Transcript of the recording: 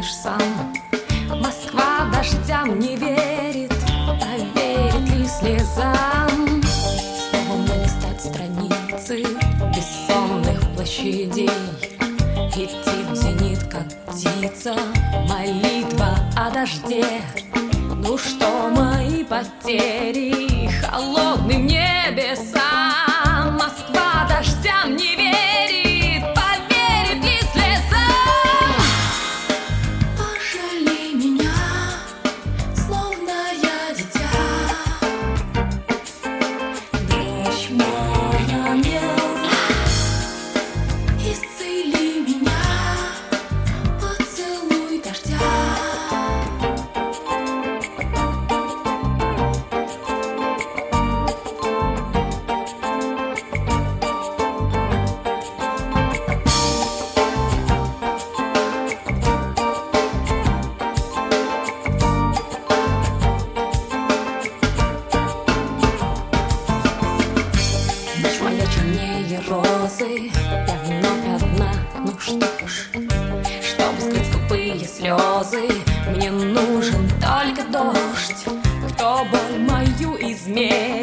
знаешь сам. Москва дождям не верит, а верит ли слезам. Снова листать страницы бессонных площадей, идти в зенит, как птица, молитва о дожде. Ну что мои потери холодным небесам? Москва дождям не верит, поверит ли слезам? Пожалей меня, словно я дитя. Дождь мой ангел, исцели меня, поцелуй дождя. Ночь моя чернее розы, я вновь одна. Ну что ж, чтобы скрыть скупые слезы, мне нужен только дождь, кто боль мою измерит.